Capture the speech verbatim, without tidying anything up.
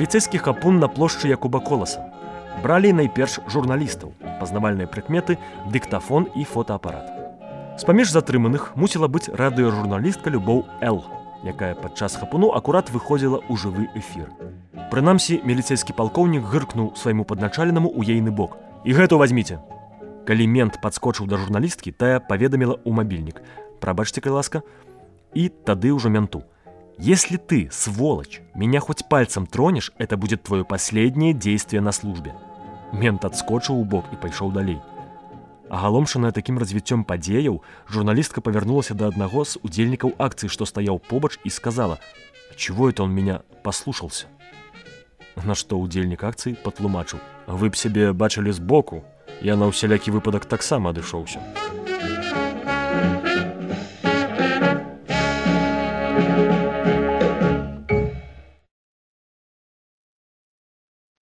Міліцэйскі хапун на плошчы Якуба Коласа. Бралі найперш журналістаў, пазнавальныя прыкметы, дыктафон і фотоапарат. З-паміж затрыманых мусіла быць радыёжурналістка Любоў Л, якая падчас хапуну акурат выходзіла ў жывы эфір. Прынамсі, міліцэйскі палкоўнік гыркнуў свайму падначаленаму ў ейны бок. «І гэту вазьміце!» Калі мент падскочыў да журналісткі, тая паведаміла ў мабільнік. «Прабачце, калі ласка». І тады ўжо менту. «Если ты, сволочь, меня хоть пальцем тронешь, это будет твое последнее действие на службе». Мент адскочыў у бок і пайшоў далей. Агаломшаная такім развіццём падзеяў, журналістка павярнулася да аднаго з удзельнікаў акцыі, што стаяў побач, і сказала: «Чего это он меня послушался?» На што удзельнік акцыі патлумачыў: «Вы б сябе бачылі збоку, я на ўсялякі выпадак таксама адышоўся».